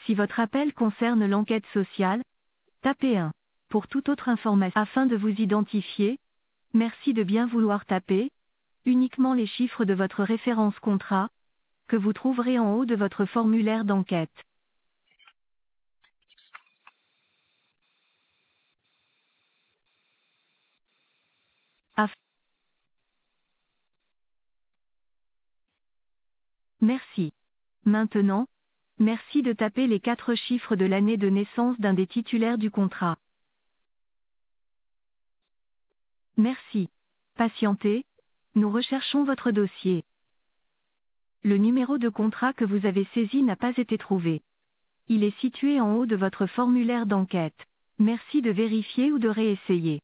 Si votre appel concerne l'enquête sociale, tapez 1. Pour toute autre information afin de vous identifier, merci de bien vouloir taper uniquement les chiffres de votre référence contrat, que vous trouverez en haut de votre formulaire d'enquête. Aff- Merci. Maintenant, merci de taper les 4 chiffres de l'année de naissance d'un des titulaires du contrat. Merci. Patientez, nous recherchons votre dossier. Le numéro de contrat que vous avez saisi n'a pas été trouvé. Il est situé en haut de votre formulaire d'enquête. Merci de vérifier ou de réessayer.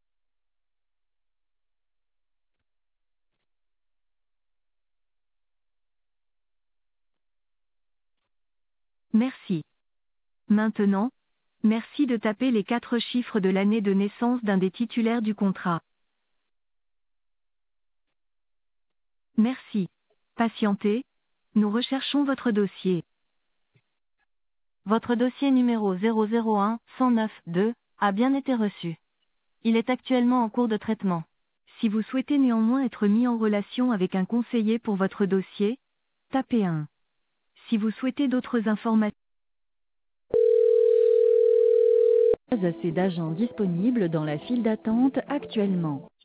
Merci. Maintenant, merci de taper les 4 chiffres de l'année de naissance d'un des titulaires du contrat. Merci. Patientez, nous recherchons votre dossier. Votre dossier numéro 001-109-2 a bien été reçu. Il est actuellement en cours de traitement. Si vous souhaitez néanmoins être mis en relation avec un conseiller pour votre dossier, tapez 1. Si vous souhaitez d'autres informations, pas assez d'agents disponibles dans la file d'attente actuellement.